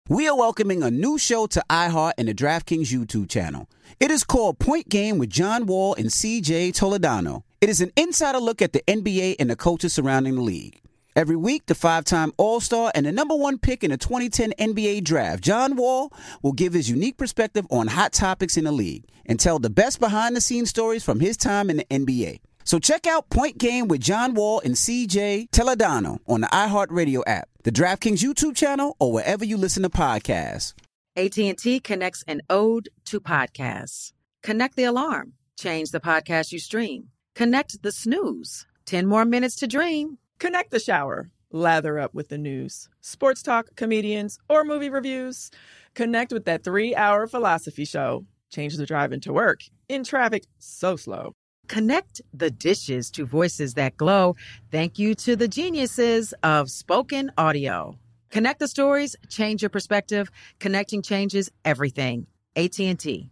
We are welcoming a new show to iHeart and the DraftKings YouTube channel. It is called Point Game with John Wall and CJ Toledano. It is an insider look at the NBA and the coaches surrounding the league. Every week, the 5-time All-Star and the number one pick in the 2010 NBA Draft, John Wall, will give his unique perspective on hot topics in the league and tell the best behind-the-scenes stories from his time in the NBA. So check out Point Game with John Wall and CJ Toledano on the iHeartRadio app, the DraftKings YouTube channel, or wherever you listen to podcasts. AT&T connects an ode to podcasts. Connect the alarm. Change the podcast you stream. Connect the snooze. 10 more minutes to dream. Connect the shower. Lather up with the news. Sports talk, comedians, or movie reviews. Connect with that 3-hour philosophy show. Change the drive into work. In traffic so slow. Connect the dishes to voices that glow. Thank you to the geniuses of spoken audio. Connect the stories, change your perspective. Connecting changes everything. AT&T.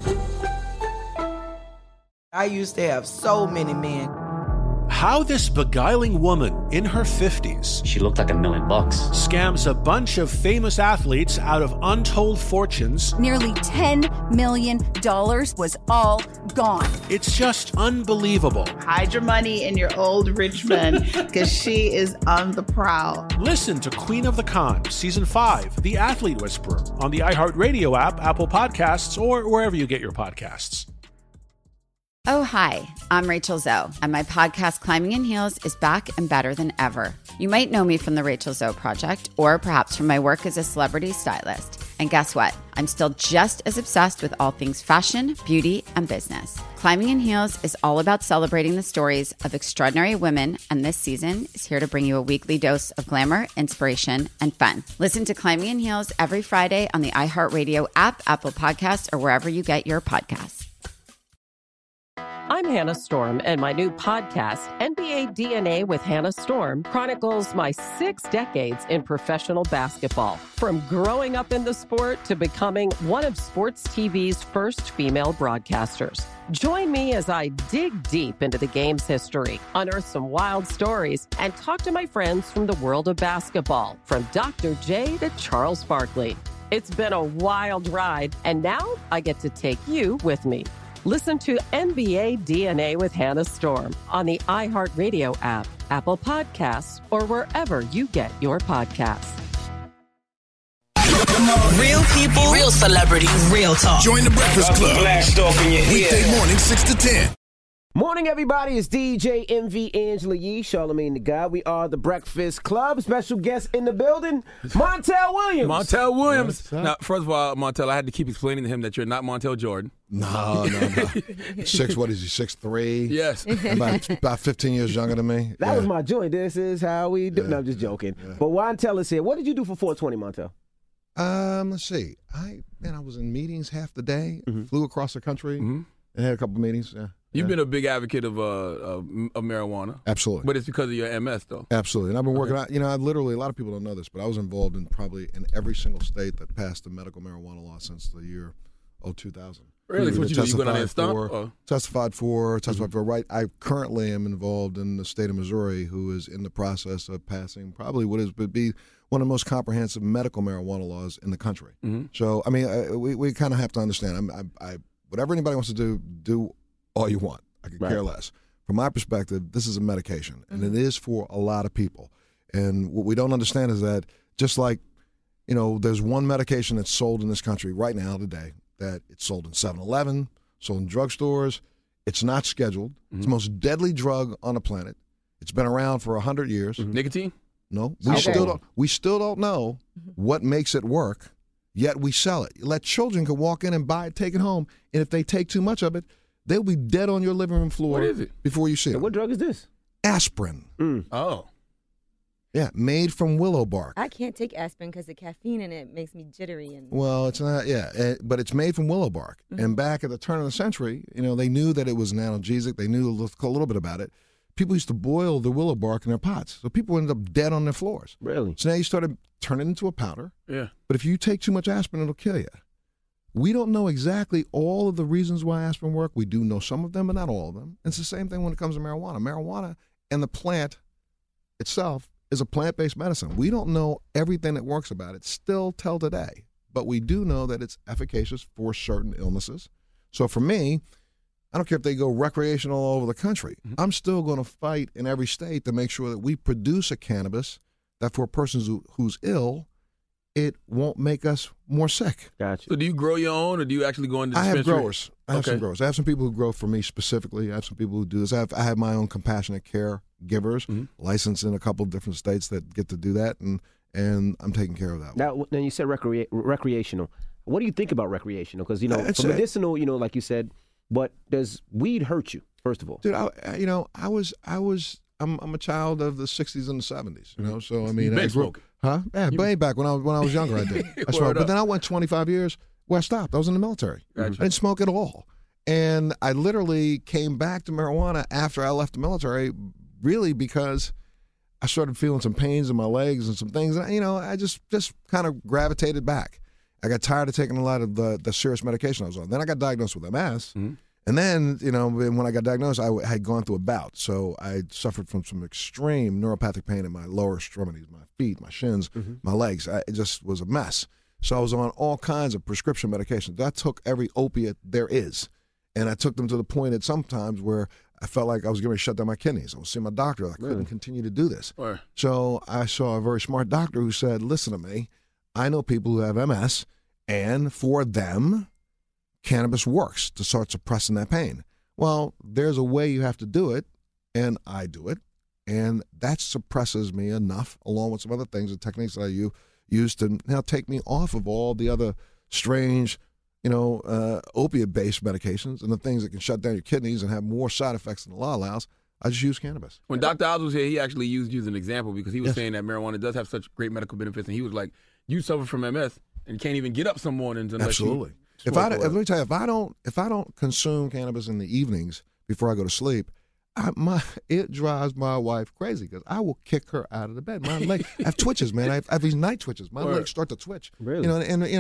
I used to have so many men. How this beguiling woman in her 50s, she looked like $1 million, scams a bunch of famous athletes out of untold fortunes. Nearly $10 million was all gone. It's just unbelievable. Hide your money in your old rich man, because she is on the prowl. Listen to Queen of the Con, Season 5, The Athlete Whisperer, on the iHeartRadio app, Apple Podcasts, or wherever you get your podcasts. Oh, hi, I'm Rachel Zoe, and my podcast, Climbing in Heels, is back and better than ever. You might know me from the Rachel Zoe Project, or perhaps from my work as a celebrity stylist. And guess what? I'm still just as obsessed with all things fashion, beauty, and business. Climbing in Heels is all about celebrating the stories of extraordinary women, and this season is here to bring you a weekly dose of glamour, inspiration, and fun. Listen to Climbing in Heels every Friday on the iHeartRadio app, Apple Podcasts, or wherever you get your podcasts. I'm Hannah Storm, and my new podcast, NBA DNA with Hannah Storm, chronicles my 6 decades in professional basketball. From growing up in the sport to becoming one of sports TV's first female broadcasters. Join me as I dig deep into the game's history, unearth some wild stories, and talk to my friends from the world of basketball, from Dr. J to Charles Barkley. It's been a wild ride, and now I get to take you with me. Listen to NBA DNA with Hannah Storm on the iHeartRadio app, Apple Podcasts, or wherever you get your podcasts. Real people, real celebrities, real talk. Join the Breakfast Club. Blast off in your ear. Weekday morning, 6 to 10. Morning, everybody. It's DJ MV Angela Yee, Charlamagne the God. We are the Breakfast Club. Special guest in the building, Montel Williams. Montel Williams. Now, first of all, Montel, I had to keep explaining to him that you're not Montel Jordan. No. What is he, 6'3"? Yes. About 15 years younger than me. That was my joint. This is how we do. No, I'm just joking. Yeah. But Montel is here. What did you do for 420, Montel? Let's see. I was in meetings half the day. Flew across the country and had a couple meetings. Yeah. You've been a big advocate of marijuana. Absolutely. But it's because of your MS, though. Absolutely. And I've been working on, I literally, a lot of people don't know this, but I was involved in probably in every single state that passed the medical marijuana law since the year 2000. Really? So what you do? You go down there and stomp? Testified for, right. I currently am involved in the state of Missouri, who is in the process of passing probably would be one of the most comprehensive medical marijuana laws in the country. So, I mean, we kind of have to understand. Whatever anybody wants to do all you want. I could care less. From my perspective, this is a medication, and it is for a lot of people. And what we don't understand is that just like, there's one medication that's sold in this country right now today, that it's sold in 7-Eleven, sold in drugstores. It's not scheduled. It's the most deadly drug on the planet. It's been around for 100 years. Nicotine? No. We still don't know what makes it work, yet we sell it. Let children can walk in and buy it, take it home, and if they take too much of it, they'll be dead on your living room floor. What is it? Before you see it. What drug is this? Aspirin. Oh. Yeah, made from willow bark. I can't take aspirin because the caffeine in it makes me jittery. Well, it's not, but it's made from willow bark. And back at the turn of the century, they knew that it was an analgesic. They knew a little bit about it. People used to boil the willow bark in their pots. So people ended up dead on their floors. Really? So now you started turning it into a powder. Yeah. But if you take too much aspirin, it'll kill you. We don't know exactly all of the reasons why aspirin work. We do know some of them, but not all of them. And it's the same thing when it comes to marijuana. Marijuana and the plant itself is a plant-based medicine. We don't know everything that works about it still till today, but we do know that it's efficacious for certain illnesses. So for me, I don't care if they go recreational all over the country. I'm still going to fight in every state to make sure that we produce a cannabis that for persons who's ill, it won't make us more sick. Gotcha. So do you grow your own, or do you actually go into I dispensary? have growers. I have some growers. I have some people who grow for me specifically. I have some people who do this. I have my own compassionate care givers, licensed in a couple of different states that get to do that, and I'm taking care of that. Now you said recreational. What do you think about recreational? Because, for medicinal, like you said, but does weed hurt you, first of all? Dude, I'm a child of the 60s and the 70s, so I mean, I grew up, Yeah, way back when I was younger, I did. I smoked, but then I went 25 years where I stopped. I was in the military. Gotcha. I didn't smoke at all, and I literally came back to marijuana after I left the military, really because I started feeling some pains in my legs and some things, and I just kind of gravitated back. I got tired of taking a lot of the serious medication I was on. Then I got diagnosed with MS. And then, when I got diagnosed, I had gone through a bout. So I suffered from some extreme neuropathic pain in my lower extremities, my feet, my shins, my legs. It just was a mess. So I was on all kinds of prescription medications. I took every opiate there is. And I took them to the point at sometimes where I felt like I was going to shut down my kidneys. I was seeing my doctor. I couldn't continue to do this. Right. So I saw a very smart doctor who said, listen to me. I know people who have MS, and for them, cannabis works to start suppressing that pain. Well, there's a way you have to do it, and I do it, and that suppresses me enough, along with some other things and techniques that I use to now take me off of all the other strange, opiate-based medications and the things that can shut down your kidneys and have more side effects than the law allows. I just use cannabis. When Dr. Oz was here, he actually used you as an example because he was saying that marijuana does have such great medical benefits, and he was like, you suffer from MS and can't even get up some mornings unless Absolutely. you Let me tell you, if I don't consume cannabis in the evenings before I go to sleep, it drives my wife crazy because I will kick her out of the bed. My leg, I have twitches, man. I have these night twitches. My legs start to twitch. Really?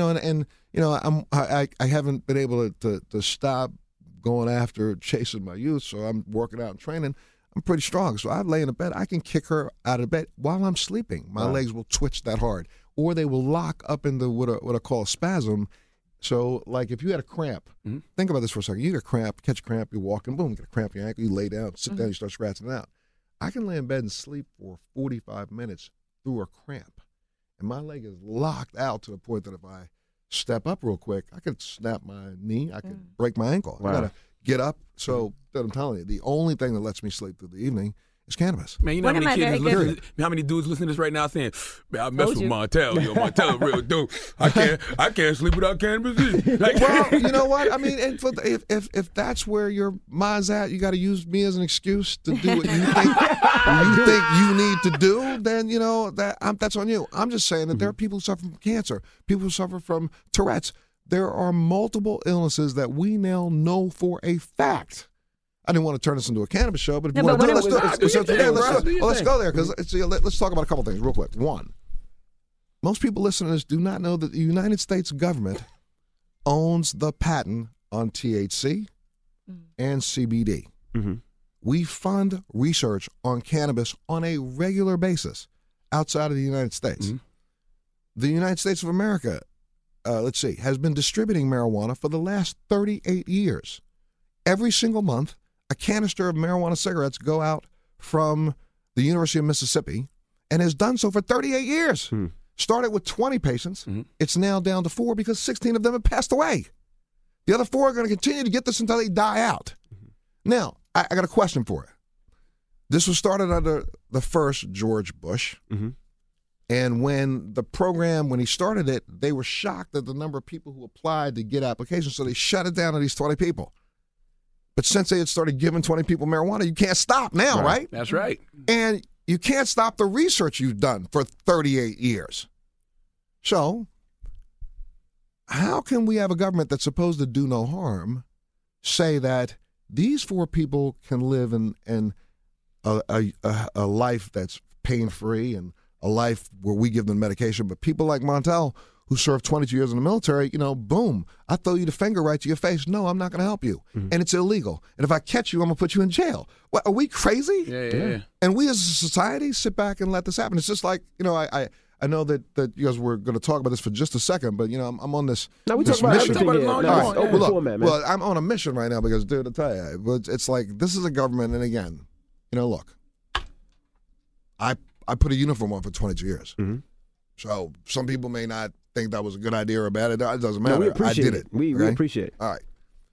I haven't been able to stop going after chasing my youth, so I'm working out and training. I'm pretty strong, so I lay in the bed. I can kick her out of bed while I'm sleeping. My legs will twitch that hard, or they will lock up into what I call a spasm. So, like, if you had a cramp, think about this for a second. You get a cramp, catch a cramp, you're walking, boom, you get a cramp in your ankle, you lay down, sit down, you start scratching it out. I can lay in bed and sleep for 45 minutes through a cramp, and my leg is locked out to the point that if I step up real quick, I could snap my knee, I could break my ankle. Wow. I gotta get up. So, I'm telling you, the only thing that lets me sleep through the evening is cannabis. Man, you know how many dudes listening to this right now saying, man, I mess with Montel. Yo, Montel a real dude. I can't sleep without cannabis either. Well, you know what? I mean, if that's where your mind's at, you got to use me as an excuse to do what you think you need to do, then, that's on you. I'm just saying that there are people who suffer from cancer, people who suffer from Tourette's. There are multiple illnesses that we now know for a fact. I didn't want to turn this into a cannabis show, but if you want to do it, let's go there. Because let's talk about a couple things real quick. One, most people listening to this do not know that the United States government owns the patent on THC and CBD. We fund research on cannabis on a regular basis outside of the United States. The United States of America, has been distributing marijuana for the last 38 years. Every single month, a canister of marijuana cigarettes go out from the University of Mississippi and has done so for 38 years. Started with 20 patients. It's now down to 4 because 16 of them have passed away. The other 4 are going to continue to get this until they die out. Now, I got a question for you. This was started under the first George Bush. And when he started it, they were shocked at the number of people who applied to get applications, so they shut it down to these 20 people. But since they had started giving 20 people marijuana, you can't stop now, right? That's right. And you can't stop the research you've done for 38 years. So how can we have a government that's supposed to do no harm say that these 4 people can live in a life that's pain-free and a life where we give them medication, but people like Montel who served 22 years in the military, boom, I throw you the finger right to your face. No, I'm not going to help you. And it's illegal. And if I catch you, I'm going to put you in jail. What, are we crazy? Yeah. And we as a society sit back and let this happen. It's just like, I know that you guys were going to talk about this for just a second, but, I'm on this No, we this talk about mission. everything here. No, it's open format, man. Well, I'm on a mission right now because, dude, I tell you, but it's like this is a government, and again, look, I put a uniform on for 22 years. So some people may not think that was a good idea or bad. It doesn't matter. No, we appreciate I did it. We appreciate it. All right.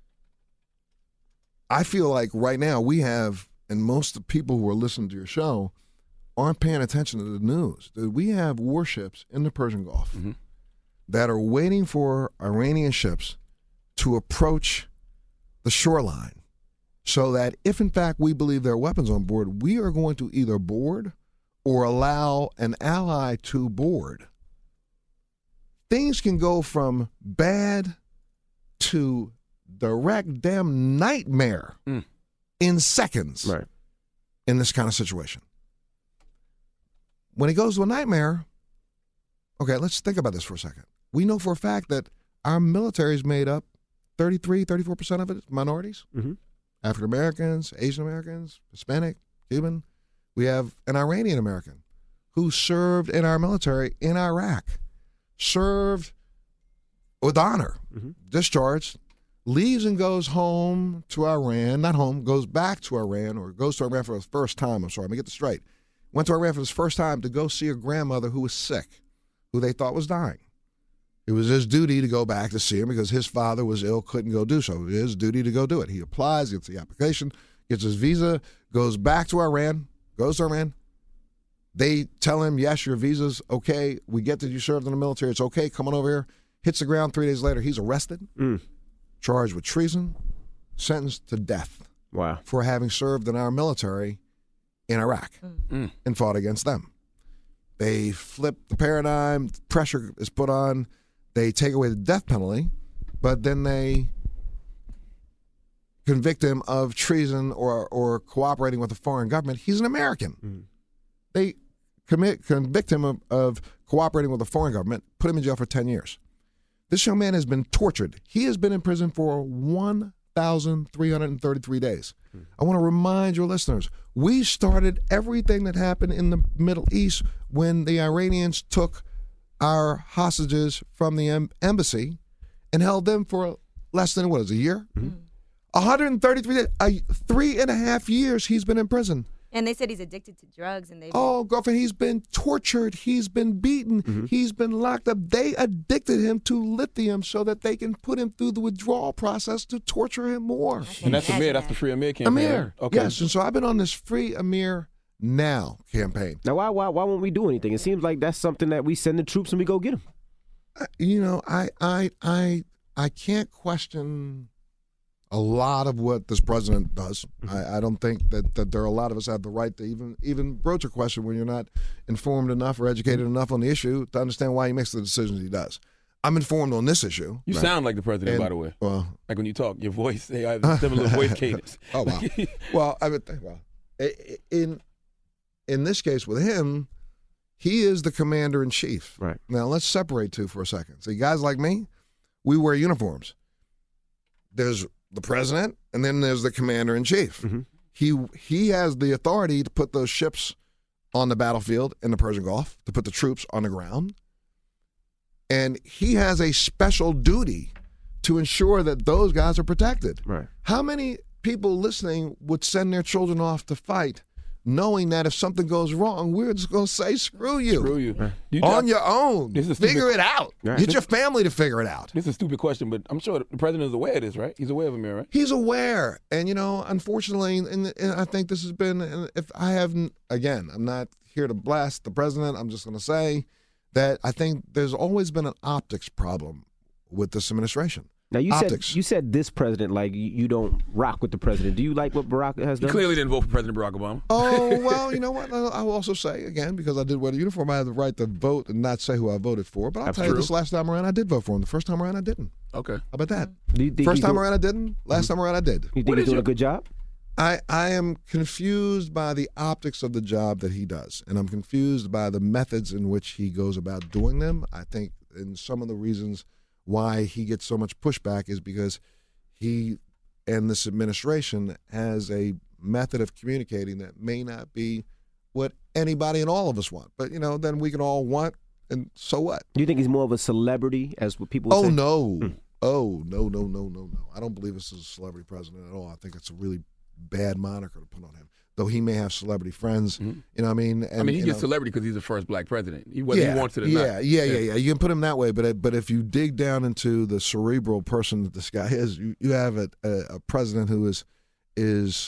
I feel like right now we have, and most of the people who are listening to your show aren't paying attention to the news. We have warships in the Persian Gulf that are waiting for Iranian ships to approach the shoreline so that if, in fact, we believe there are weapons on board, we are going to either board or allow an ally to board. Things can go from bad to direct damn nightmare in seconds in this kind of situation. When it goes to a nightmare, okay, let's think about this for a second. We know for a fact that our military is made up 34% of it minorities, African Americans, Asian Americans, Hispanic, Cuban. We have an Iranian American who served in our military in Iraq, served with honor, discharged, leaves and goes home to Iran, not home, goes back to Iran or goes to Iran for the first time. I'm sorry, let me get this straight. Went to Iran for his first time to go see a grandmother who was sick, who they thought was dying. It was his duty to go back to see him because his father was ill, couldn't go do so. It was his duty to go do it. He applies, gets the application, gets his visa, goes back to Iran, goes to Iran. They tell him, yes, your visa's okay. We get that you served in the military. It's okay. Come on over here. Hits the ground 3 days later. He's arrested, charged with treason, sentenced to death. Wow. For having served in our military in Iraq and fought against them. They flip the paradigm. Pressure is put on. They take away the death penalty, but then they convict him of treason or cooperating with a foreign government. He's an American. They convict him of cooperating with a foreign government, put him in jail for 10 years. This young man has been tortured. He has been in prison for 1,333 days. I want to remind your listeners, we started everything that happened in the Middle East when the Iranians took our hostages from the embassy and held them for less than, a year? 133 days, 3.5 years he's been in prison. And they said he's addicted to drugs. And girlfriend, he's been tortured. He's been beaten. He's been locked up. They addicted him to lithium so that they can put him through the withdrawal process to torture him more. And that's Amir. That's the Free Amir campaign. Amir. Okay. Yes, and so I've been on this Free Amir Now campaign. Now, why won't we do anything? It seems like that's something that we send the troops and we go get them. I can't question a lot of what this president does. I don't think that there are a lot of us have the right to even broach a question when you're not informed enough or educated enough on the issue to understand why he makes the decisions he does. I'm informed on this issue. You sound like the president, by the way. Well, like when you talk, your voice, they have a similar voice cadence. Oh, wow. In this case with him, he is the commander-in-chief. Right. Now, let's separate two for a second. See, guys like me, we wear uniforms. There's the president, and then there's the commander-in-chief. He has the authority to put those ships on the battlefield in the Persian Gulf, to put the troops on the ground. And he has a special duty to ensure that those guys are protected. Right. How many people listening would send their children off to fight knowing that if something goes wrong, we're just going to say, screw you. Screw you. On your own. Figure it out. Right. Get your family to figure it out. This is a stupid question, but I'm sure the president is aware of this, right? He's aware of Amir, right? He's aware. And, unfortunately, and I think this has been, if I haven't, again, I'm not here to blast the president. I'm just going to say that I think there's always been an optics problem with this administration. Now, you said this president, like, you don't rock with the president. Do you like what Barack has done? You clearly didn't vote for President Barack Obama. Oh, well, you know what? I will also say, again, because I did wear the uniform, I have the right to vote and not say who I voted for. But I'll tell you, this last time around, I did vote for him. The first time around, I didn't. Okay. How about that? First time around, I didn't. Last time around, I did. You think he's doing a good job? I am confused by the optics of the job that he does, and I'm confused by the methods in which he goes about doing them. I think and some of the reasons why he gets so much pushback is because he and this administration has a method of communicating that may not be what anybody and all of us want. But, then we can all want, and so what? Do you think he's more of a celebrity, as what people say? No. Oh, no. I don't believe this is a celebrity president at all. I think it's a really bad moniker to put on him. Though he may have celebrity friends, you know what I mean? And, he gets celebrity because he's the first black president, whether he wants it or not. Yeah. You can put him that way, but if you dig down into the cerebral person that this guy is, you have a president who is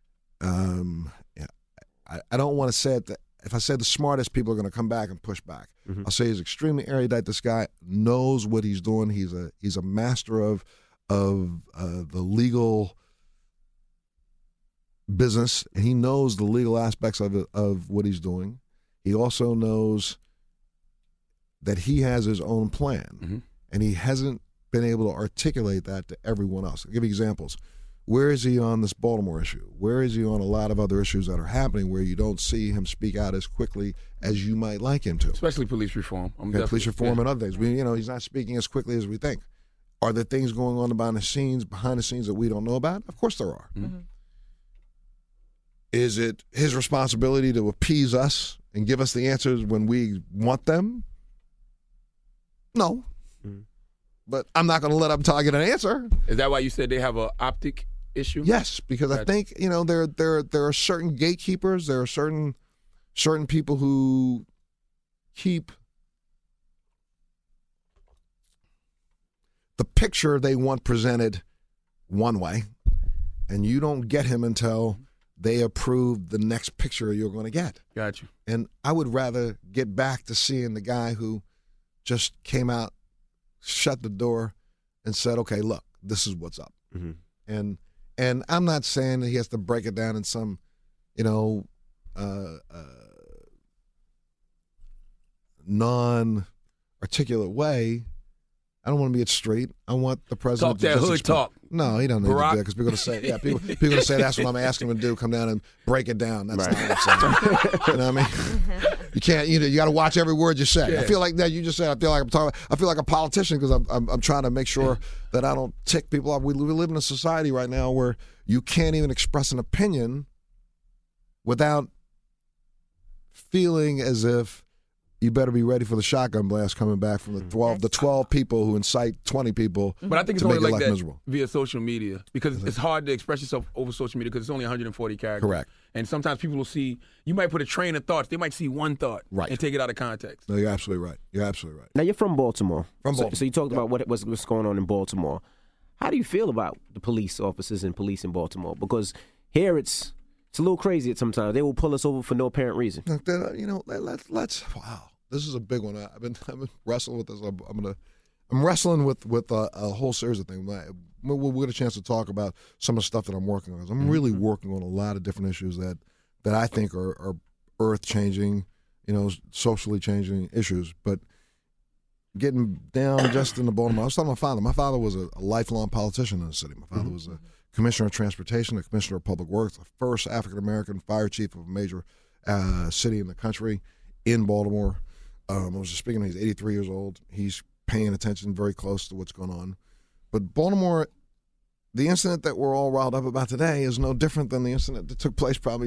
I don't want to say it. If I say the smartest, people are going to come back and push back. I'll say he's extremely erudite. This guy knows what he's doing. He's a master of the legal business. He knows the legal aspects of what he's doing. He also knows that he has his own plan, and he hasn't been able to articulate that to everyone else. I'll give you examples. Where is he on this Baltimore issue? Where is he on a lot of other issues that are happening where you don't see him speak out as quickly as you might like him to? Especially police reform. Police reform and other things. He's not speaking as quickly as we think. Are there things going on behind the scenes that we don't know about? Of course there are. Is it his responsibility to appease us and give us the answers when we want them? No. But I'm not going to let up until I get an answer. Is that why you said they have an optic issue? Yes, because I think there are certain gatekeepers. There are certain people who keep the picture they want presented one way, and you don't get him until they approve the next picture you're going to get. Got you. And I would rather get back to seeing the guy who just came out, shut the door, and said, okay, look, this is what's up. And I'm not saying that he has to break it down in some, non-articulate way. I don't want to be at street. I want the president to just hood talk. No, he don't need to do that because people are going to say, people are going to say that's what I'm asking him to do. Come down and break it down. That's not what I'm saying. You know what I mean? You can't. You got to watch every word you say. Yeah. I feel like that. You just said. I feel like a politician because I'm trying to make sure that I don't tick people off. We live in a society right now where you can't even express an opinion without feeling as if you better be ready for the shotgun blast coming back from the 12 people who incite 20 people. But I think it's to only make like that miserable. Via social media because it's hard to express yourself over social media because it's only 140 characters. Correct. And sometimes people will see, you might put a train of thoughts, they might see one thought and take it out of context. No, you're absolutely right. Now, you're from Baltimore. So you talked about what's going on in Baltimore. How do you feel about the police officers and police in Baltimore? Because here it's a little crazy at sometimes. They will pull us over for no apparent reason. Let's wow. This is a big one. I've been wrestling with this. I'm wrestling with a whole series of things. We'll get a chance to talk about some of the stuff that I'm working on. I'm really working on a lot of different issues that I think are earth changing, socially changing issues. But getting down just in the Baltimore, I was telling my father. My father was a lifelong politician in the city. My father was a commissioner of transportation, a commissioner of public works, the first African American fire chief of a major city in the country in Baltimore. I was just speaking, he's 83 years old. He's paying attention very close to what's going on. But Baltimore, the incident that we're all riled up about today is no different than the incident that took place probably,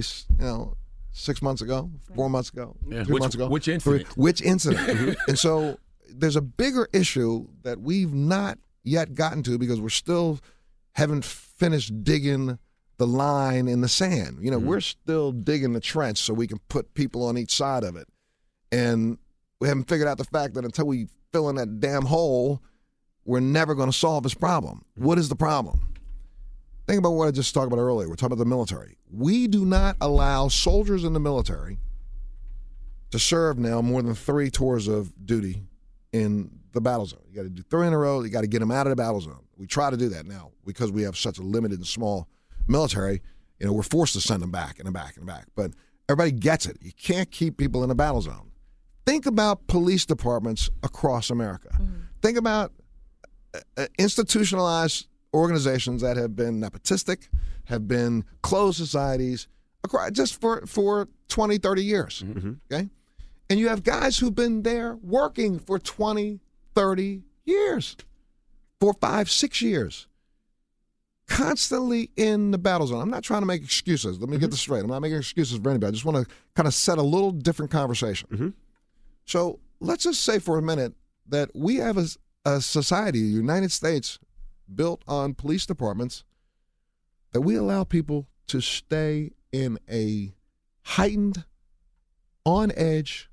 6 months ago, 4 months ago, 3 months ago. Which incident? Which incident? And so there's a bigger issue that we've not yet gotten to because we're still haven't finished digging the line in the sand. We're still digging the trench so we can put people on each side of it. And we haven't figured out the fact that until we fill in that damn hole, we're never going to solve this problem. What is the problem? Think about what I just talked about earlier. We're talking about the military. We do not allow soldiers in the military to serve now more than 3 tours of duty in the battle zone. You got to do 3 in a row. You got to get them out of the battle zone. We try to do that now because we have such a limited and small military. We're forced to send them back and back and back. But everybody gets it. You can't keep people in a battle zone. Think about police departments across America. Think about institutionalized organizations that have been nepotistic, have been closed societies just for 20, 30 years. Okay? And you have guys who've been there working for 20, 30 years, 4, 5, 6 years. Constantly in the battle zone. I'm not trying to make excuses. Let me get this straight. I'm not making excuses for anybody. I just want to kind of set a little different conversation. So let's just say for a minute that we have a society, the United States, built on police departments, that we allow people to stay in a heightened, on-edge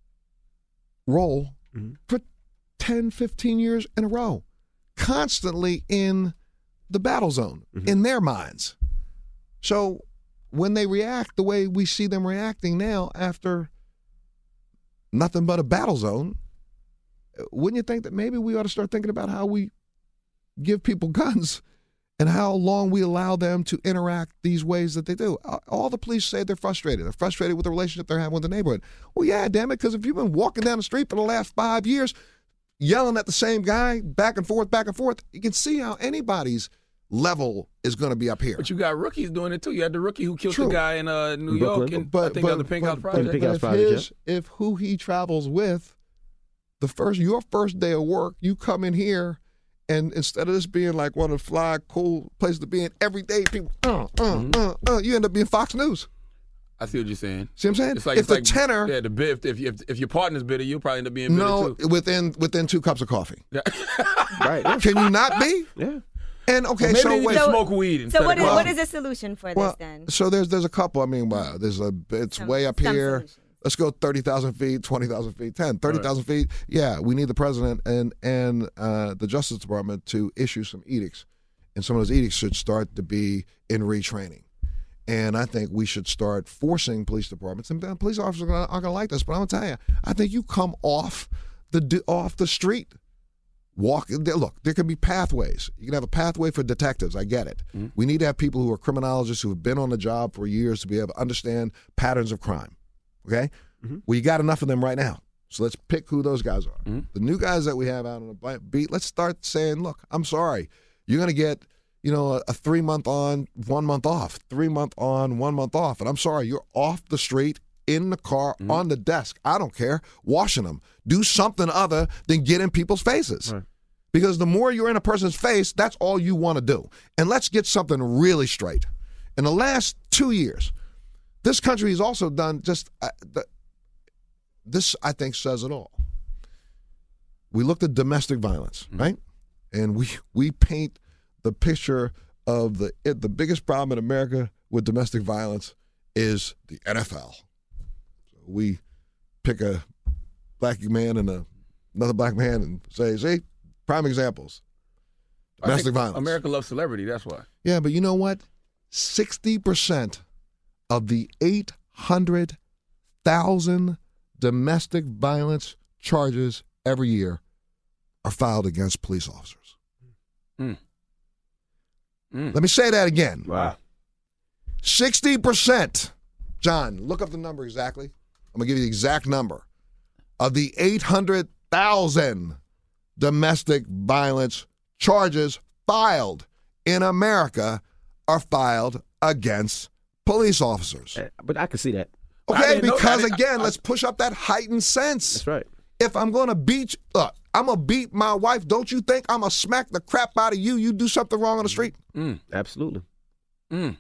role for 10, 15 years in a row, constantly in the battle zone in their minds. So when they react the way we see them reacting now after nothing but a battle zone, wouldn't you think that maybe we ought to start thinking about how we give people guns and how long we allow them to interact these ways that they do? All the police say they're frustrated. They're frustrated with the relationship they're having with the neighborhood. Well, yeah, damn it, because if you've been walking down the street for the last 5 years, yelling at the same guy, back and forth, you can see how anybody's level is going to be up here. But you got rookies doing it too. You had the rookie who killed the guy in New York, and I think on the Pink House Project. If who he travels with, your first day of work, you come in here, and instead of this being like one of the fly, cool places to be in every day, people, you end up being Fox News. I see what you're saying. See what I'm saying? It's like, tenor. Yeah, the bit. If your partner's bitter, you'll probably end up being bitter too. Within 2 cups of coffee. Yeah. Right. Can you not be? Yeah. And okay, maybe so they smoke weed. So what is the solution for this then? So there's a couple. I mean, wow, it's way up here. Solutions. Let's go 30,000 feet, 20,000 feet, 30,000 feet. Yeah, we need the president and the Justice Department to issue some edicts, and some of those edicts should start to be in retraining. And I think we should start forcing police departments, and police officers aren't going to like this, but I'm going to tell you, I think you come off the street. Look, there can be pathways. You can have a pathway for detectives. I get it. We need to have people who are criminologists who have been on the job for years to be able to understand patterns of crime. Okay? Well, you got enough of them right now. So let's pick who those guys are. The new guys that we have out on the beat, let's start saying, look, I'm sorry. You're going to get, a 3 month on, 1 month off, 3 month on, 1 month off. And I'm sorry, you're off the street, in the car, on the desk. I don't care. Washing them. Do something other than get in people's faces. Right. Because the more you're in a person's face, that's all you want to do. And let's get something really straight. In the last 2 years, this country has also done just this, I think, says it all. We looked at domestic violence, right? And we paint the picture of the biggest problem in America with domestic violence is the NFL. So we pick a black man and another black man and say, see, prime examples. Domestic violence. America loves celebrity, that's why. Yeah, but you know what? 60% of the 800,000 domestic violence charges every year are filed against police officers. Let me say that again. Wow. 60%. John, look up the number exactly. I'm going to give you the exact number. Of the 800,000 domestic violence charges filed in America are filed against police officers. But I can see that. Okay, because again, let's push up that heightened sense. That's right. If I'm going to I'm going to beat my wife, don't you think I'm going to smack the crap out of you? You do something wrong on the street? Absolutely. I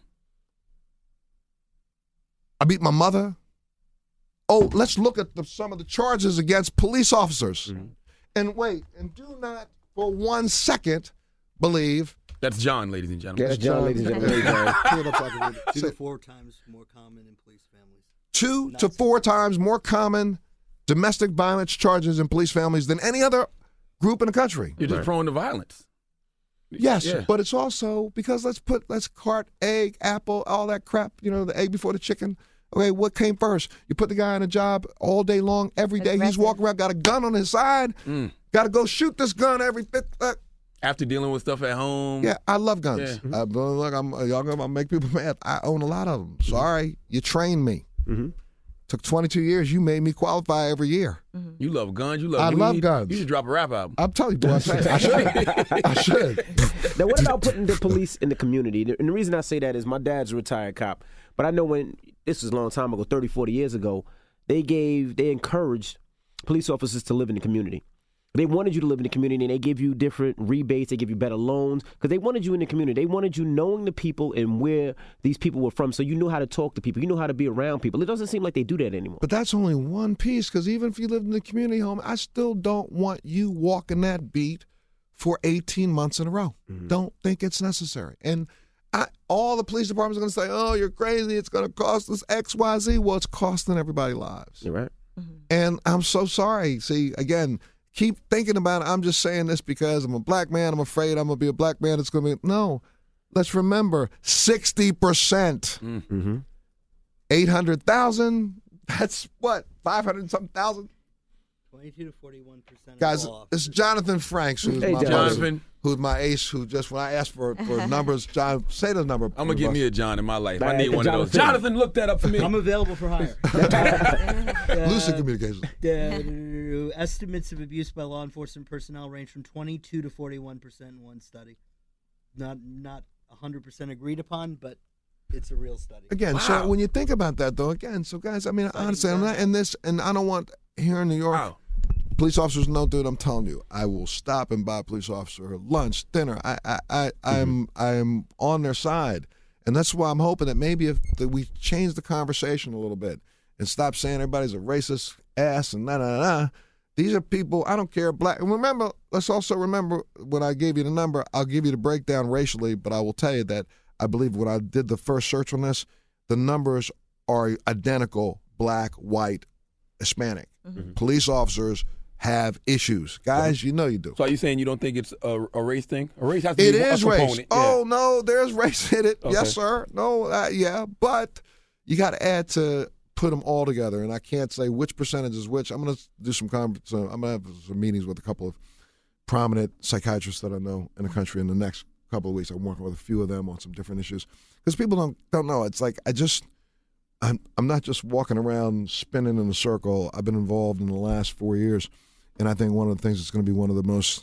beat my mother. Oh, let's look at some of the charges against police officers. And wait, and do not for 1 second believe. That's John, ladies and gentlemen. Yeah, that's John, ladies and gentlemen. 2 to 4 times more common in police families. 2 to 4 times more common domestic violence charges in police families than any other group in the country. You're just prone to violence. Yes, but it's also because let's cart, egg, apple, all that crap, the egg before the chicken. Okay, what came first? You put the guy on a job all day long, every day. He's walking around, got a gun on his side. Got to go shoot this gun every bit. After dealing with stuff at home. Yeah, I love guns. Yeah. Look, y'all gonna make people mad. I own a lot of them. Sorry, you trained me. Took 22 years. You made me qualify every year. You love guns. You love weed. Love guns. You should drop a rap album. I'm telling you, boy. I should. I should. Now, what about putting the police in the community? And the reason I say that is my dad's a retired cop. But I know when, this was a long time ago, 30, 40 years ago, they encouraged police officers to live in the community. They wanted you to live in the community, and they give you different rebates. They give you better loans because they wanted you in the community. They wanted you knowing the people and where these people were from, so you knew how to talk to people. You know how to be around people. It doesn't seem like they do that anymore. But that's only one piece, because even if you lived in the community home, I still don't want you walking that beat for 18 months in a row. Don't think it's necessary. And all the police departments are going to say, oh, you're crazy. It's going to cost us X, Y, Z. Well, it's costing everybody lives. You're right. And I'm so sorry. See, again, keep thinking about it. I'm just saying this because I'm a black man. I'm afraid I'm going to be a black man. It's going to be, no. Let's remember, 60%. 800,000, that's what, 500-something thousand? 22 to 41%. Guys, it's Jonathan Franks, who's my Jonathan. Who's my ace, who just, when I asked for numbers, John, say the number. I'm going to give me a John in my life. I need one of those. Jonathan, look that up for me. I'm available for hire. Lucid Communications. Estimates of abuse by law enforcement personnel range from 22 to 41% in one study. Not 100% agreed upon, but it's a real study. Again, so when you think about that, though, again, so guys, I mean, honestly, I'm not in this, and I don't want, here in New York, police officers know, dude, I'm telling you, I will stop and buy a police officer lunch, dinner. I'm on their side. And that's why I'm hoping that maybe if we change the conversation a little bit and stop saying everybody's a racist ass and nah. These are people, I don't care, black. And remember, let's also remember when I gave you the number, I'll give you the breakdown racially, but I will tell you that I believe when I did the first search on this, the numbers are identical, black, white, Hispanic. Police officers have issues. Guys, you know you do. So are you saying you don't think it's a race thing? A race has to be a race. component. Oh, no, there's race in it. Okay. Yes, sir. No, yeah, but you got to add to put them all together, and I can't say which percentage is which. I'm going to do I'm going to have some meetings with a couple of prominent psychiatrists that I know in the country in the next couple of weeks. I'm working with a few of them on some different issues because people don't know. It's like I'm not just walking around spinning in a circle. I've been involved in the last 4 years, and I think one of the things that's going to be one of the most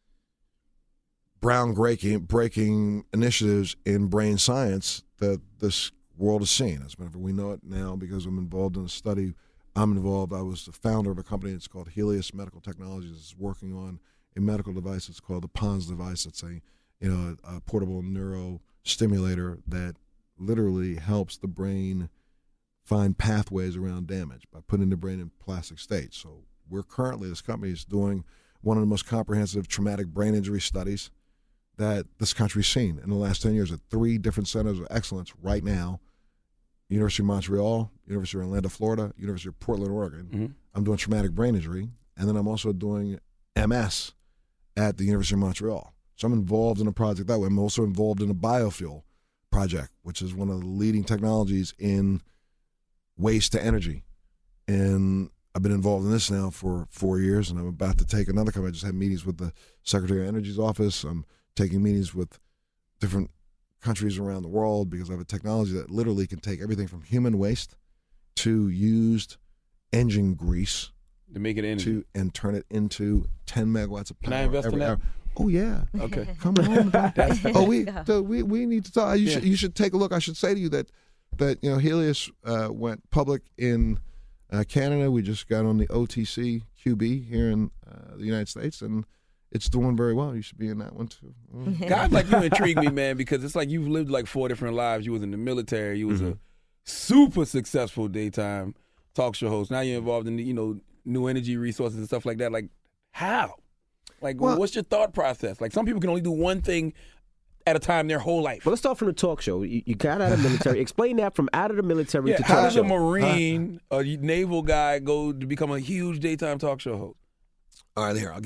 groundbreaking initiatives in brain science that this world has seen. As a matter of fact, we know it now because I'm involved in a study. I was the founder of a company. It's called Helios Medical Technologies. It's working on a medical device. It's called the PONS device. It's a portable neurostimulator that literally helps the brain find pathways around damage by putting the brain in plastic state. So this company is doing one of the most comprehensive traumatic brain injury studies that this country's seen in the last 10 years at 3 different centers of excellence right now: University of Montreal, University of Orlando, Florida, University of Portland, Oregon. I'm doing traumatic brain injury, and then I'm also doing MS at the University of Montreal. So I'm involved in a project that way. I'm also involved in a biofuel project, which is one of the leading technologies in waste to energy. And I've been involved in this now for 4 years, and I'm about to take another company. I just had meetings with the Secretary of Energy's office. I'm taking meetings with different countries around the world because I have a technology that literally can take everything from human waste to used engine grease to make it energy and turn it into 10 megawatts of power. Can I invest in that? Hour. Oh yeah. Okay. Come on. We need to talk. You should take a look. I should say to you that Helios went public in Canada. We just got on the OTC QB here in the United States, and it's doing very well. You should be in that one too. Guys like you intrigue me, man, because it's like you've lived like 4 different lives. You was in the military. You was a super successful daytime talk show host. Now you're involved in new energy resources and stuff like that. Like how? Like what's your thought process? Like some people can only do one thing at a time their whole life. Well, let's start from the talk show. You got out of the military. Explain that from out of the military to talk show. How does a Marine, a naval guy, go to become a huge daytime talk show host? All right, here, I'll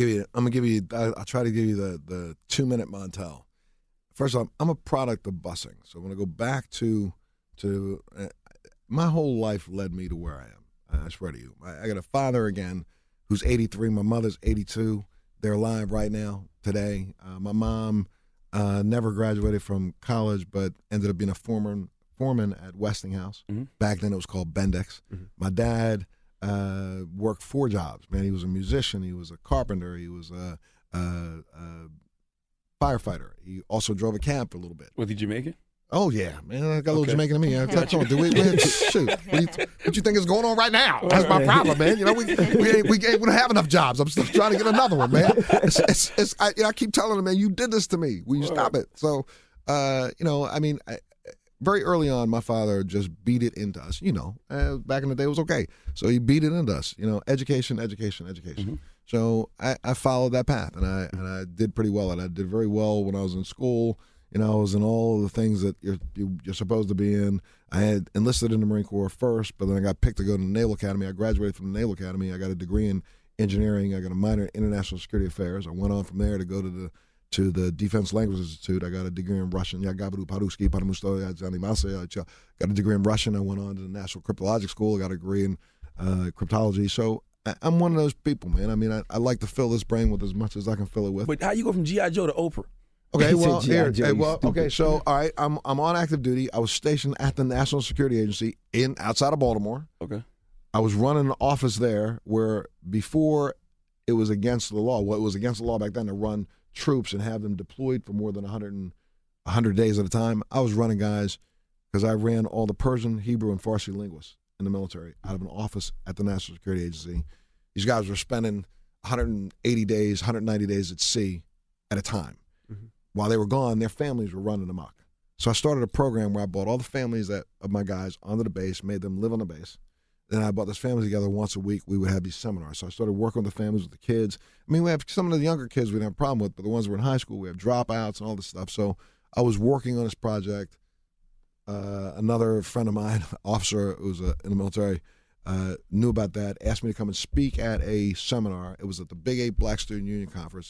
try to give you the 2-minute Montel. First off, I'm a product of busing. So when I go back to my whole life led me to where I am. I swear to you. I got a father, again, who's 83. My mother's 82. They're alive right now, today. My mom never graduated from college, but ended up being a foreman at Westinghouse. Back then it was called Bendix. My dad worked 4 jobs. Man, he was a musician. He was a carpenter. He was a firefighter. He also drove a cab for a little bit. Was he Jamaican? Oh yeah, man, I got a little Jamaican in me. Shoot, what you think is going on right now? That's my problem, man. You know, we don't have enough jobs. I'm still trying to get another one, man. I keep telling them, man, you did this to me. Will you stop it? So, very early on, my father just beat it into us. Back in the day, it was okay. So he beat it into us. Education. Mm-hmm. So I followed that path, and I did pretty well. And I did very well when I was in school. I was in all the things that you're supposed to be in. I had enlisted in the Marine Corps first, but then I got picked to go to the Naval Academy. I graduated from the Naval Academy. I got a degree in engineering. I got a minor in international security affairs. I went on from there to go to the Defense Language Institute. I got a degree in Russian. Got a degree in Russian. I went on to the National Cryptologic School. I got a degree in cryptology. So I'm one of those people, man. I mean, I like to fill this brain with as much as I can fill it with. But how you go from G.I. Joe to Oprah? Okay, well, so all right, I'm on active duty. I was stationed at the National Security Agency outside of Baltimore. Okay. I was running an office there where before it was against the law. Well, it was against the law back then to run troops and have them deployed for more than 100 days at a time. I was running guys because I ran all the Persian, Hebrew, and Farsi linguists in the military out of an office at the National Security Agency. These guys were spending 180 days, 190 days at sea at a time. Mm-hmm. While they were gone, their families were running amok. So I started a program where I brought all the families of my guys onto the base, made them live on the base. Then I brought this family together once a week. We would have these seminars. So I started working with the families, with the kids. I mean, we have some of the younger kids we didn't have a problem with, but the ones who were in high school, we have dropouts and all this stuff. So I was working on this project. Another friend of mine, officer who was in the military, knew about that, asked me to come and speak at a seminar. It was at the Big 8 Black Student Union Conference,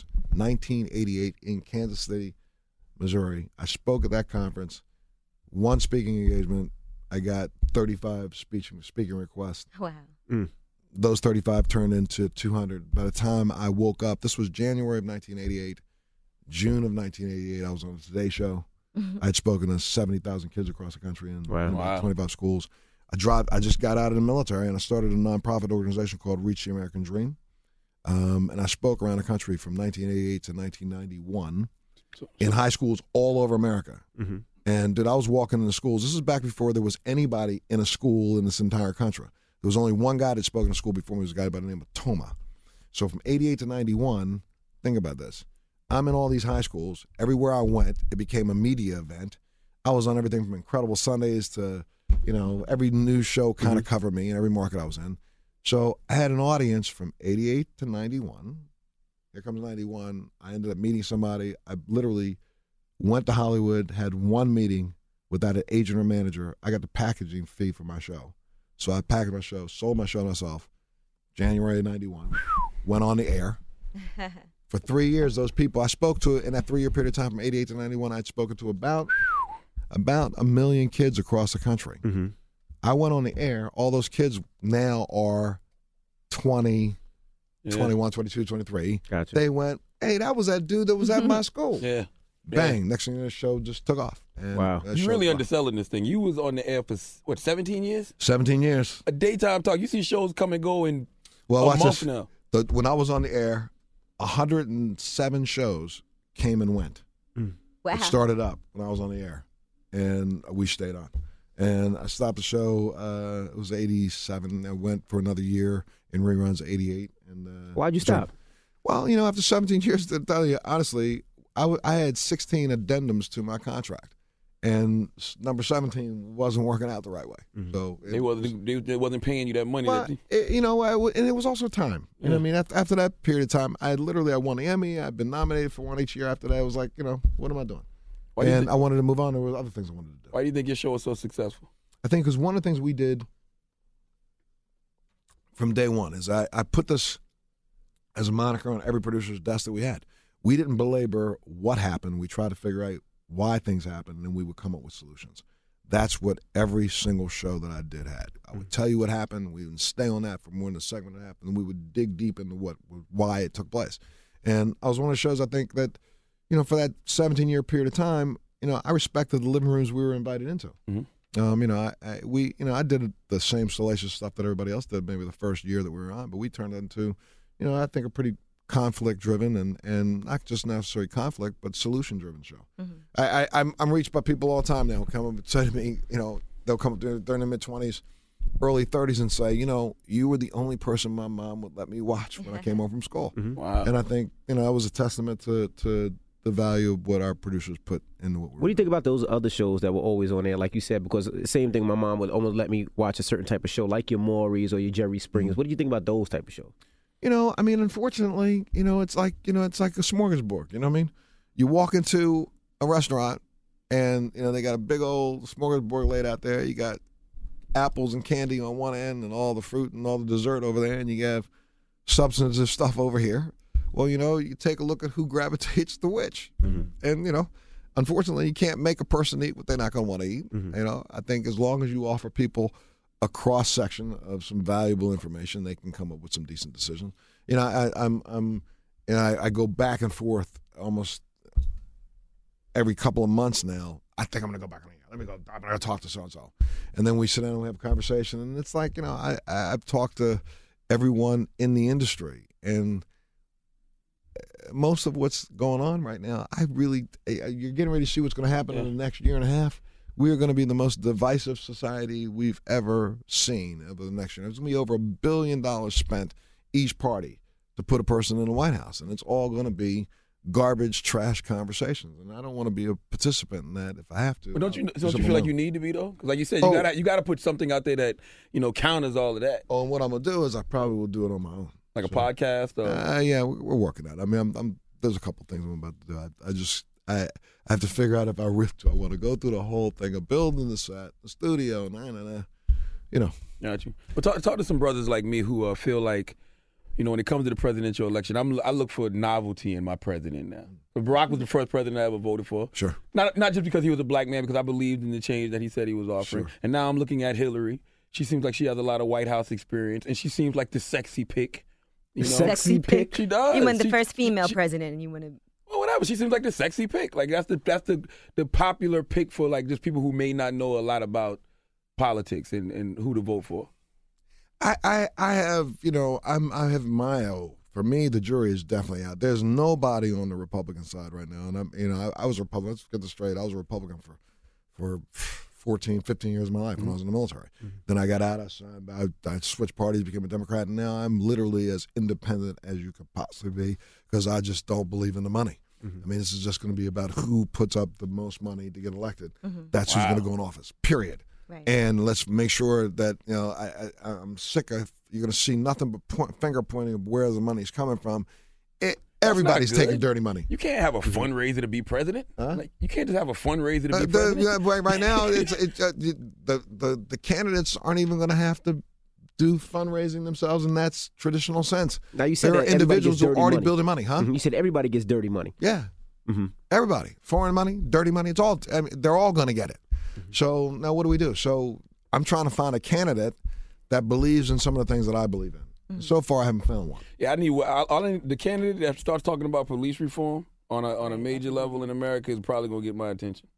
1988 in Kansas City, Missouri. I spoke at that conference, one speaking engagement. I got 35 speaking requests. Wow. Those 35 turned into 200. By the time I woke up, this was January of 1988. June of 1988, I was on the Today Show. I had spoken to 70,000 kids across the country in about 25 schools. I just got out of the military, and I started a nonprofit organization called Reach the American Dream. And I spoke around the country from 1988 to 1991 in high schools all over America. Mm-hmm. And I was walking in the schools. This is back before there was anybody in a school in this entire country. There was only one guy that spoke in a school before me. It was a guy by the name of Toma. So from 88 to 91, think about this. I'm in all these high schools. Everywhere I went, it became a media event. I was on everything from Incredible Sundays to, every news show kind of covered me in every market I was in. So I had an audience from 88 to 91. Here comes 91. I ended up meeting somebody. I literally went to Hollywood, had one meeting with that agent or manager. I got the packaging fee for my show. So I packaged my show, sold my show myself. January 91. Went on the air. For 3 years, those people I spoke to in that 3-year period of time from 88 to 91, I'd spoken to about 1 million kids across the country. Mm-hmm. I went on the air. All those kids now are 20, 21, 22, 23. Gotcha. They went, hey, that was that dude that was at my school. Yeah. Bang. Yeah. Next thing you know, the show just took off. And wow. You're really underselling this thing. You was on the air for, 17 years? 17 years. A daytime talk. You see shows come and go in a month now. When I was on the air, 107 shows came and went. Wow. It started up when I was on the air, and we stayed on. And I stopped the show. It was 87. I went for another year in reruns, 88. And why'd you stop? Well, after 17 years, to tell you honestly, I had 16 addendums to my contract, and number 17 wasn't working out the right way. Mm-hmm. So they wasn't paying you that money. And it was also time. You know what I mean? After that period of time, I won the Emmy. I'd been nominated for one each year. After that, I was like, what am I doing? I wanted to move on. There were other things I wanted to do. Why do you think your show was so successful? I think because one of the things we did from day one is I put this as a moniker on every producer's desk that we had. We didn't belabor what happened. We tried to figure out why things happened, and we would come up with solutions. That's what every single show that I did had. I would tell you what happened. We would stay on that for more than the segment that happened, and we would dig deep into why it took place. And I was one of the shows, I think, that, for that 17-year period of time, I respected the living rooms we were invited into. Mm-hmm. I did the same salacious stuff that everybody else did maybe the first year that we were on, but we turned it into, I think a pretty conflict-driven and not just necessarily conflict, but solution-driven show. I'm reached by people all the time now who come up and say to me, they'll come up during their mid-20s, early 30s and say, you were the only person my mom would let me watch when I came home from school. Wow. And I think, that was a testament to the value of what our producers put into what we're What do you think about those other shows that were always on there, like you said? Because same thing, my mom would almost let me watch a certain type of show, like your Maury's or your Jerry Springers. What do you think about those type of shows? Unfortunately, it's like a smorgasbord. You know what I mean? You walk into a restaurant and, they got a big old smorgasbord laid out there. You got apples and candy on one end and all the fruit and all the dessert over there, and you have substantive stuff over here. Well, you take a look at who gravitates to which. And, unfortunately, you can't make a person eat what they're not going to want to eat. I think as long as you offer people a cross-section of some valuable information, they can come up with some decent decisions. I go back and forth almost every couple of months now. I think I'm going to go back on here. I'm going to talk to so-and-so. And then we sit down and we have a conversation. And it's like, I've talked to everyone in the industry. And most of what's going on right now, you're getting ready to see what's going to happen in the next year and a half. We are going to be the most divisive society we've ever seen over the next year. There's going to be over $1 billion spent each party to put a person in the White House. And it's all going to be garbage, trash conversations. And I don't want to be a participant in that if I have to. But don't you feel like you need to be, though? Because like you said, you got to put something out there that, counters all of that. Oh, and what I'm going to do is I probably will do it on my own. Like a podcast? Or? Yeah, we're working on it. I mean, there's a couple things I'm about to do. I have to figure out if I want to go through the whole thing of building the set, the studio, Got you. But talk to some brothers like me who feel like, when it comes to the presidential election, I look for novelty in my president now. But Barack was the first president I ever voted for. Sure. Not just because he was a black man, because I believed in the change that he said he was offering. Sure. And now I'm looking at Hillary. She seems like she has a lot of White House experience, and she seems like the sexy pick. Sexy pick? She does. You want the first female president, and you want to... Well, whatever. She seems like the sexy pick. Like that's the popular pick for like just people who may not know a lot about politics and who to vote for. I have I have my for me the jury is definitely out. There's nobody on the Republican side right now, and I was a Republican. Let's get this straight. I was a Republican for 14, 15 years of my life when I was in the military. Then I got out. I switched parties, became a Democrat, and now I'm literally as independent as you could possibly be because I just don't believe in the money. I mean, this is just going to be about who puts up the most money to get elected. That's who's going to go in office, period. Right. And let's make sure that, I'm sick of, you're going to see nothing but finger pointing of where the money's coming from. Everybody's taking dirty money. You can't have a fundraiser to be president. Like, you can't just have a fundraiser to be president. Right now, the candidates aren't even going to have to do fundraising themselves in that traditional sense. Now you said there are individuals who are already building money, huh? You said everybody gets dirty money. Yeah, everybody, foreign money, dirty money. It's all. I mean, they're all going to get it. So now, what do we do? So I'm trying to find a candidate that believes in some of the things that I believe in. So far, I haven't found one. Yeah, I need the candidate that starts talking about police reform on a major level in America is probably going to get my attention.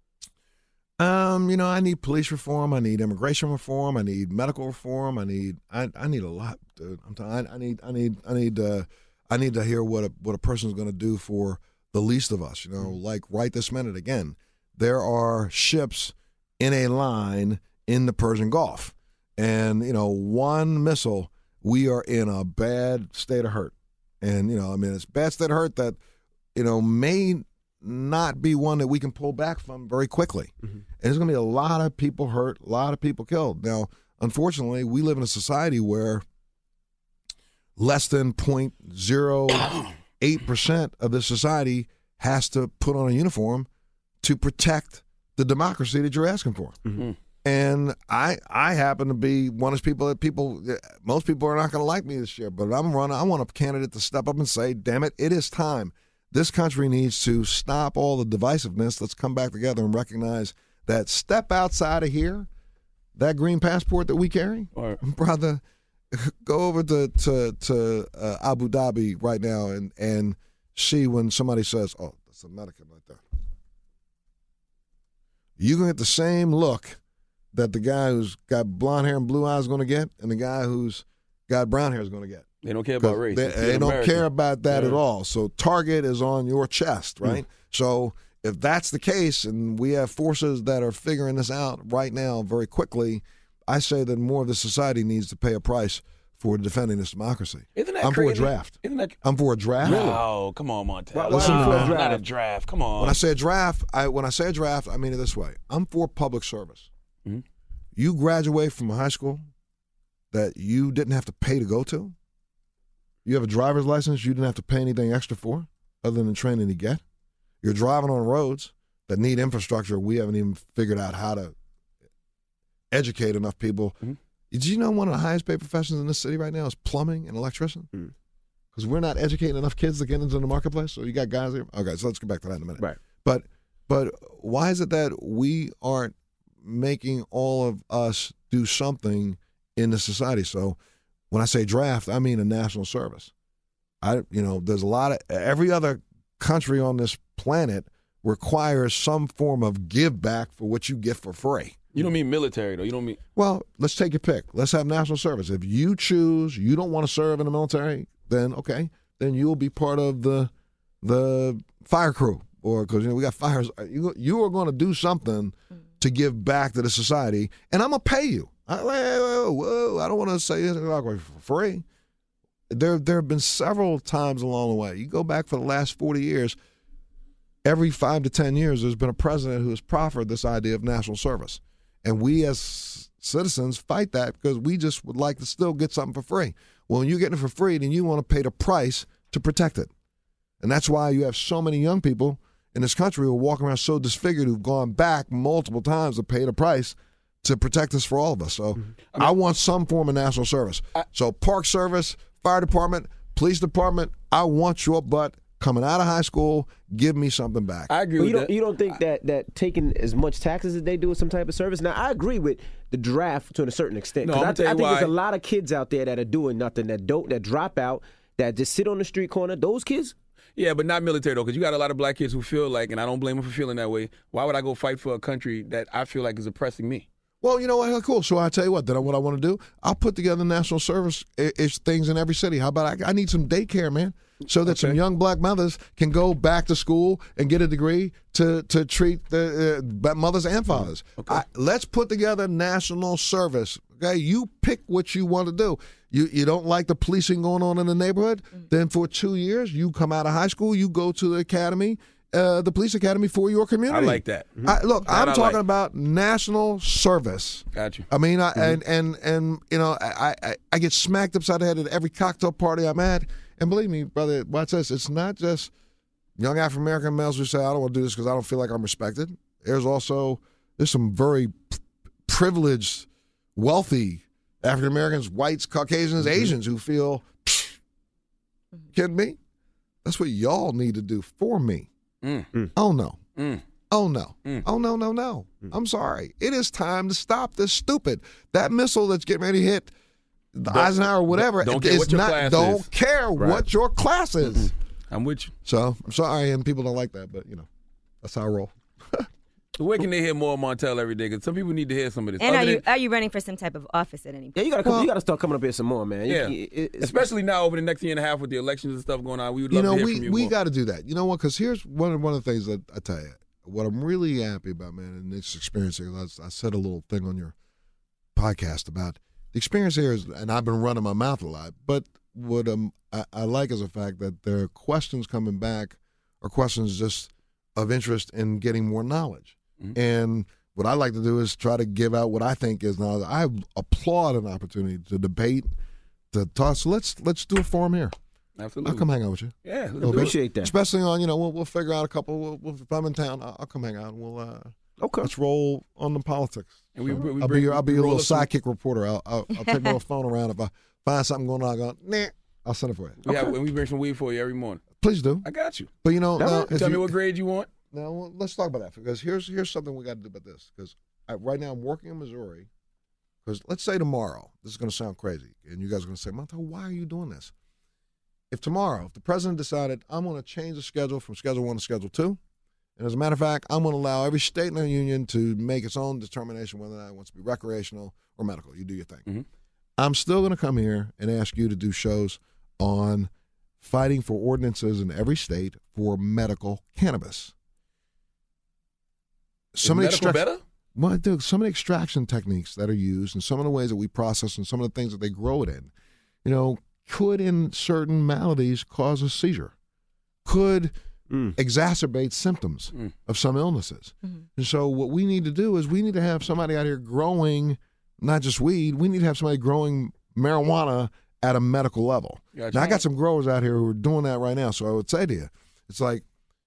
I need police reform. I need immigration reform. I need medical reform. I need a lot, dude. I need to hear what a person's going to do for the least of us. Like right this minute again, there are ships in a line in the Persian Gulf, and one missile, we are in a bad state of hurt. And it's a bad state of hurt that may not be one that we can pull back from very quickly. And there's going to be a lot of people hurt, a lot of people killed. Now, unfortunately, we live in a society where less than 0.08% of the society has to put on a uniform to protect the democracy that you're asking for. And I happen to be one of those people that most people are not going to like me this year, but I want a candidate to step up and say, damn it, it is time. This country needs to stop all the divisiveness. Let's come back together and recognize that step outside of here, that green passport that we carry, brother, go over to Abu Dhabi right now and see when somebody says, oh, that's a American right there. You're going to get the same look that the guy who's got blonde hair and blue eyes is going to get and the guy who's got brown hair is going to get. They don't care about race. They don't care about that at all. So target is on your chest, right? So if that's the case, and we have forces that are figuring this out right now very quickly, I say that more of the society needs to pay a price for defending this democracy. Isn't that I'm crazy? for a draft. Isn't that? I'm for a draft. Oh, come on, Montel. Why Not a draft. Come on. When I say a draft, I mean it this way. I'm for public service. Mm-hmm. You graduate from a high school that you didn't have to pay to go to. You have a driver's license you didn't have to pay anything extra for other than the training you get. You're driving on roads that need infrastructure. We haven't even figured out how to educate enough people. Mm-hmm. Did you know one of the highest paid professions in this city right now is plumbing and electrician? Because we're not educating enough kids to get into the marketplace. So you got guys here. Okay, so let's get back to that in a minute. Right. But why is it that we aren't making all of us do something in the society? So when I say draft, I mean a national service. There's a lot of every other country on this planet requires some form of give back for what you get for free. You don't mean military, though. You don't mean. Well, let's take your pick. Let's have national service. If you choose you don't want to serve in the military, then okay, then you'll be part of the fire crew, or because we got fires. You are going to do something to give back to the society, and I'm gonna pay you. I don't want to say this for free. There have been several times along the way. You go back for the last 40 years. Every 5 to 10 years, there's been a president who has proffered this idea of national service. And we as citizens fight that because we just would like to still get something for free. Well, when you're getting it for free, then you want to pay the price to protect it. And that's why you have so many young people in this country who are walking around so disfigured who've gone back multiple times to pay the price to protect us for all of us. So I want some form of national service. So Park Service, Fire Department, Police Department, I want your butt coming out of high school, give me something back. I agree with that. You don't think that taking as much taxes as they do is some type of service? Now, I agree with the draft to a certain extent. No, I think why. there's a lot of kids out there that are doing nothing, that drop out, that just sit on the street corner. Those kids? Yeah, but not military, though, because you got a lot of black kids who feel like, and I don't blame them for feeling that way, why would I go fight for a country that I feel like is oppressing me? Well, you know what? Cool. So I tell you what. Then what I want to do, I'll put together national service things in every city. How about I need some daycare, man, so that some young black mothers can go back to school and get a degree to treat the mothers and fathers. Okay. Let's put together national service. Okay, you pick what you want to do. You don't like the policing going on in the neighborhood? Then for 2 years, you come out of high school, you go to the academy. The police academy for your community. I like that. I'm talking about national service. Got you. I mean, and you know, I get smacked upside the head at every cocktail party I'm at. And believe me, brother, watch this. It's not just young African American males who say, I don't want to do this because I don't feel like I'm respected. There's some very privileged, wealthy African Americans, whites, Caucasians, Asians who feel, kidding me? That's what y'all need to do for me. Oh, no. Oh, no. Oh, no. I'm sorry. It is time to stop this stupid. That missile that's getting ready to hit the Eisenhower or whatever. Don't care what your class is. Don't care what your class is. I'm with you. So, I'm sorry, and people don't like that, but, you know, that's how I roll. Where can they hear more of Montel every day? Because some people need to hear some of this. And are you running for some type of office at any point? Yeah, you gotta start coming up here some more, man. Especially now over the next year and a half with the elections and stuff going on. We would love to hear from you we more. got to do that. You know what? Because here's one of the things that I tell you. What I'm really happy about, man, and this experience here, I said a little thing on your podcast about the experience here is, and I've been running my mouth a lot, but what I like is the fact that there are questions coming back are questions just of interest in getting more knowledge. And what I like to do is try to give out what I think is knowledge. I applaud an opportunity to debate, to talk. So let's do a forum here. Absolutely. I'll come hang out with you. Yeah, appreciate that. Especially on, we'll figure out a couple. If I'm in town, I'll come hang out. And we'll let's roll on the politics. And I'll be your little sidekick reporter. I'll take my little phone around. If I find something going on, I go, nah, I'll send it for you. Yeah, and we bring some weed for you every morning. Please do. I got you. But tell me what grade you want. Now, let's talk about that, because here's something we got to do about this. Because right now I'm working in Missouri. Because let's say tomorrow, this is going to sound crazy, and you guys are going to say, Montel, why are you doing this? If tomorrow, the president decided I'm going to change the schedule from Schedule 1 to Schedule 2, and as a matter of fact, I'm going to allow every state in the union to make its own determination whether or not it wants to be recreational or medical. You do your thing. I'm still going to come here and ask you to do shows on fighting for ordinances in every state for medical cannabis. Some Is medical better? Well, dude, some of the extraction techniques that are used and some of the ways that we process and some of the things that they grow it in, could in certain maladies cause a seizure, could exacerbate symptoms of some illnesses. And so what we need to do is we need to have somebody out here growing not just weed, we need to have somebody growing marijuana at a medical level. Gotcha. Now, I got some growers out here who are doing that right now, so I would say to you, it's like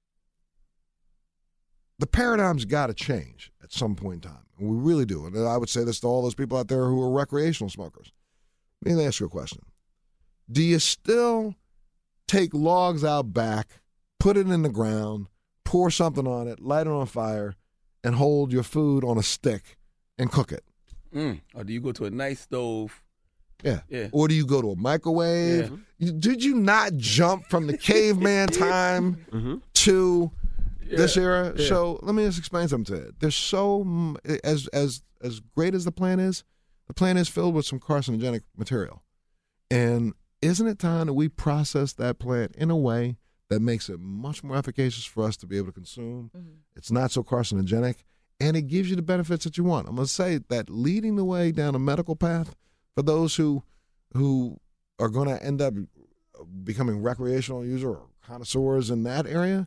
the paradigm's got to change at some point in time. And we really do. And I would say this to all those people out there who are recreational smokers. Let me ask you a question. Do you still take logs out back, put it in the ground, pour something on it, light it on fire, and hold your food on a stick and cook it? Or do you go to a nice stove? Yeah. Yeah. Or do you go to a microwave? Did you not jump from the caveman time to this era? Yeah. So let me just explain something to you. There's so as great as the plant is filled with some carcinogenic material. And isn't it time that we process that plant in a way that makes it much more efficacious for us to be able to consume? It's not so carcinogenic, and it gives you the benefits that you want. I'm going to say that leading the way down a medical path for those who are going to end up becoming recreational users or connoisseurs in that area,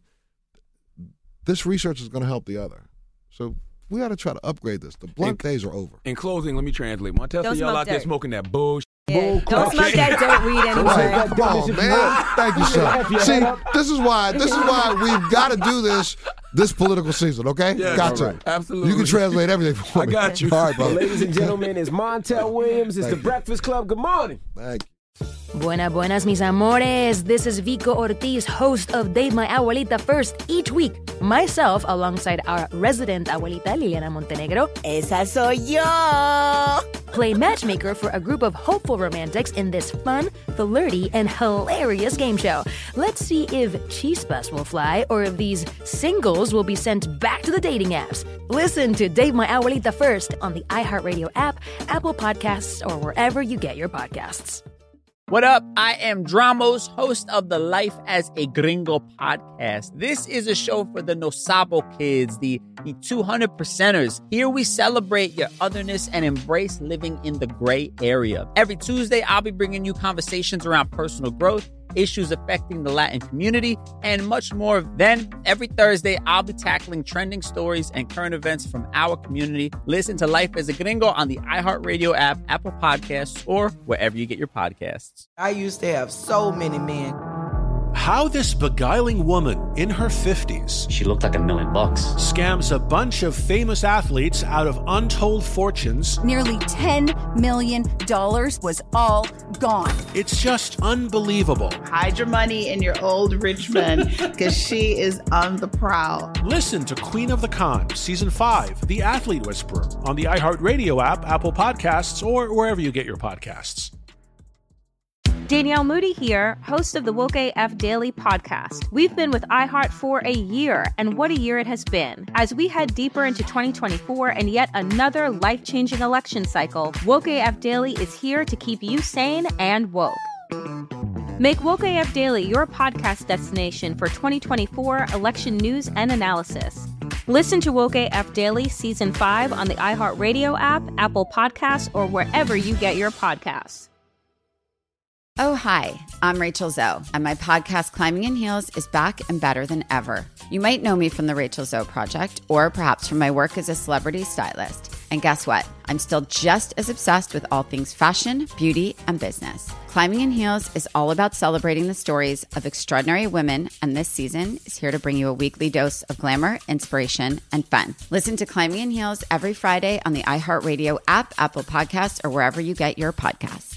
this research is going to help the other. So we got to try to upgrade this. The blunt days are over. In closing, let me translate. Montez, Don't y'all smoke out there dirt. smoking that bullshit. Yeah, don't smoke that dirt weed anymore. Right, come on, man. Thank you, sir. See, this is why we've got to do this political season, okay? Yes, got to. right. Absolutely. You can translate everything for me. I got you. All right, brother. Ladies and gentlemen, it's Montel Williams. It's the Breakfast Club. Good morning. Thank you. Buenas, mis amores. This is Vico Ortiz, host of Date My Abuelita First. Each week, myself, alongside our resident abuelita, Liliana Montenegro, Esa soy yo. play matchmaker for a group of hopeful romantics in this fun, flirty, and hilarious game show. Let's see if chispas will fly or if these singles will be sent back to the dating apps. Listen to Date My Abuelita First on the iHeartRadio app, Apple Podcasts, or wherever you get your podcasts. What up? I am Dramos, host of the Life as a Gringo podcast. This is a show for the No Sabo kids, the 200%ers. Here we celebrate your otherness and embrace living in the gray area. Every Tuesday, I'll be bringing you conversations around personal growth, issues affecting the Latin community, and much more. Then, every Thursday, I'll be tackling trending stories and current events from our community. Listen to Life as a Gringo on the iHeartRadio app, Apple Podcasts, or wherever you get your podcasts. I used to have so many men. How this beguiling woman in her 50s, she looked like $1 million, scams a bunch of famous athletes out of untold fortunes. Nearly $10 million was all gone. It's just unbelievable. Hide your money in your old rich man, because she is on the prowl. Listen to Queen of the Con, Season 5, The Athlete Whisperer, on the iHeartRadio app, Apple Podcasts, or wherever you get your podcasts. Danielle Moody here, host of the Woke AF Daily podcast. We've been with iHeart for a year, and what a year it has been. As we head deeper into 2024 and yet another life-changing election cycle, Woke AF Daily is here to keep you sane and woke. Make Woke AF Daily your podcast destination for 2024 election news and analysis. Listen to Woke AF Daily Season 5 on the iHeartRadio app, Apple Podcasts, or wherever you get your podcasts. Oh, hi, I'm Rachel Zoe, and my podcast, Climbing in Heels, is back and better than ever. You might know me from the Rachel Zoe Project, or perhaps from my work as a celebrity stylist. And guess what? I'm still just as obsessed with all things fashion, beauty, and business. Climbing in Heels is all about celebrating the stories of extraordinary women, and this season is here to bring you a weekly dose of glamour, inspiration, and fun. Listen to Climbing in Heels every Friday on the iHeartRadio app, Apple Podcasts, or wherever you get your podcasts.